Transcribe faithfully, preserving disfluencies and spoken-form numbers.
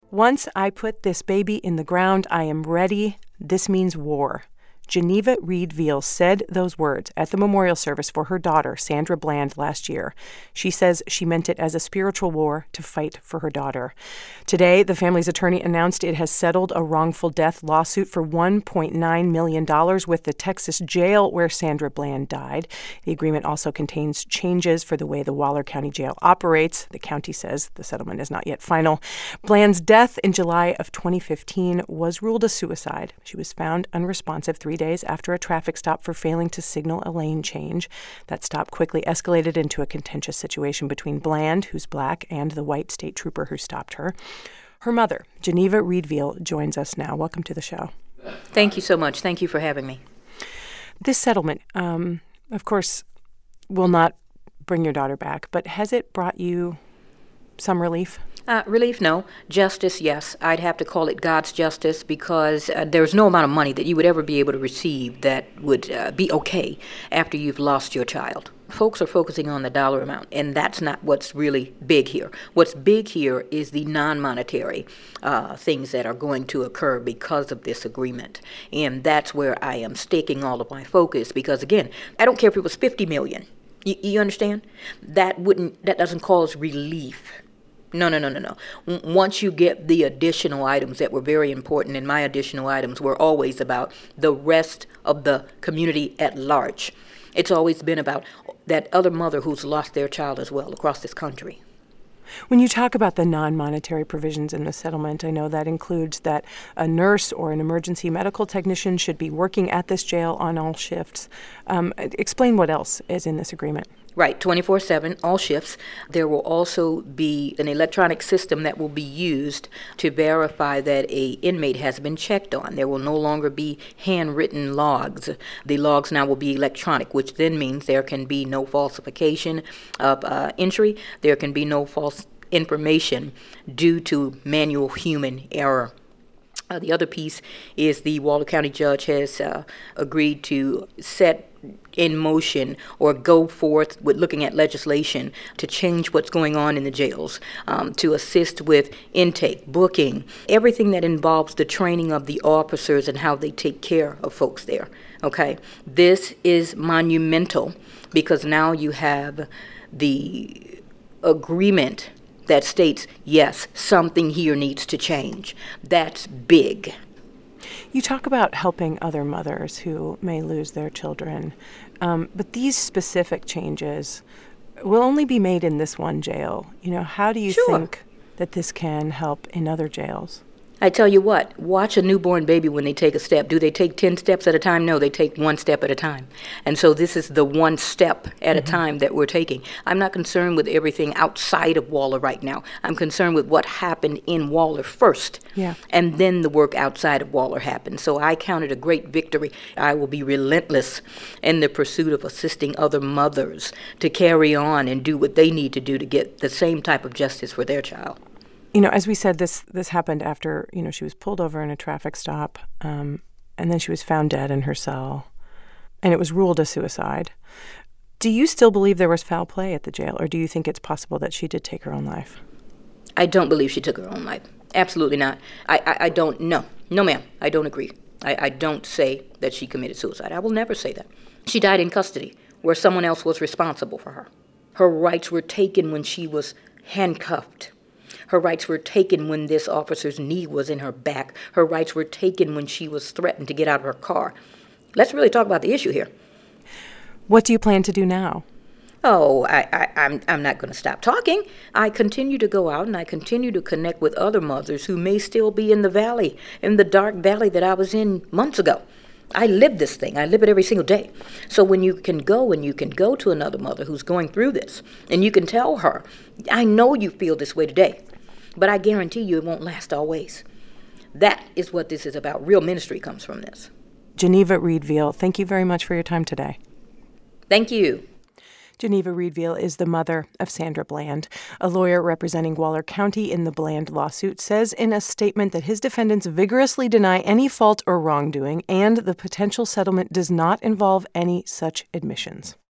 Once I put this baby in the ground, I am ready. This means war. Geneva Reed Veal said those words at the memorial service for her daughter, Sandra Bland, last year. She says she meant it as a spiritual war to fight for her daughter. Today, the family's attorney announced it has settled a wrongful death lawsuit for one point nine million dollars with the Texas jail where Sandra Bland died. The agreement also contains changes for the way the Waller County Jail operates. The county says the settlement is not yet final. Bland's death in July of twenty fifteen was ruled a suicide. She was found unresponsive three days after a traffic stop for failing to signal a lane change. That stop quickly escalated into a contentious situation between Bland, who's black, and the white state trooper who stopped her. Her mother, Geneva Reed Veal, joins us now. Welcome to the show. Thank you so much. Thank you for having me. This settlement, um, of course, will not bring your daughter back, but has it brought you some relief? Uh, relief, no. Justice, yes. I'd have to call it God's justice because uh, there's no amount of money that you would ever be able to receive that would uh, be okay after you've lost your child. Folks are focusing on the dollar amount, and that's not what's really big here. What's big here is the non-monetary uh, things that are going to occur because of this agreement. And that's where I am staking all of my focus because, again, I don't care if it was fifty million dollars. You, you understand? That wouldn't. That doesn't cause relief. No, no, no, no, no. W- once you get the additional items that were very important, and my additional items were always about the rest of the community at large. It's always been about that other mother who's lost their child as well across this country. When you talk about the non-monetary provisions in the settlement, I know that includes that a nurse or an emergency medical technician should be working at this jail on all shifts. Um, explain what else is in this agreement. Right, twenty-four seven, all shifts. There will also be an electronic system that will be used to verify that a inmate has been checked on. There will no longer be handwritten logs. The logs now will be electronic, which then means there can be no falsification of uh, entry. There can be no false information due to manual human error. Uh, the other piece is the Waller County judge has uh, agreed to set in motion or go forth with looking at legislation to change what's going on in the jails, um, to assist with intake, booking, everything that involves the training of the officers and how they take care of folks there. Okay, this is monumental because now you have the agreement that states, yes, something here needs to change. That's big. You talk about helping other mothers who may lose their children, um, but these specific changes will only be made in this one jail. You know, how do you Sure. think that this can help in other jails? I tell you what, watch a newborn baby when they take a step. Do they take ten steps at a time? No, they take one step at a time. And so this is the one step at mm-hmm. a time that we're taking. I'm not concerned with everything outside of Waller right now. I'm concerned with what happened in Waller first. Yeah. And then the work outside of Waller happened. So I count it a great victory. I will be relentless in the pursuit of assisting other mothers to carry on and do what they need to do to get the same type of justice for their child. You know, as we said, this this happened after, you know, she was pulled over in a traffic stop, um, and then she was found dead in her cell, and it was ruled a suicide. Do you still believe there was foul play at the jail, or do you think it's possible that she did take her own life? I don't believe she took her own life. Absolutely not. I, I, I don't, no. No, ma'am. I don't agree. I, I don't say that she committed suicide. I will never say that. She died in custody, where someone else was responsible for her. Her rights were taken when she was handcuffed. Her rights were taken when this officer's knee was in her back. Her rights were taken when she was threatened to get out of her car. Let's really talk about the issue here. What do you plan to do now? Oh, I, I, I'm, I'm not going to stop talking. I continue to go out and I continue to connect with other mothers who may still be in the valley, in the dark valley that I was in months ago. I live this thing. I live it every single day. So when you can go and you can go to another mother who's going through this, and you can tell her, I know you feel this way today, but I guarantee you it won't last always. That is what this is about. Real ministry comes from this. Geneva Reed Veal, thank you very much for your time today. Thank you. Geneva Reed Veal is the mother of Sandra Bland. A lawyer representing Waller County in the Bland lawsuit says in a statement that his defendants vigorously deny any fault or wrongdoing, and the potential settlement does not involve any such admissions.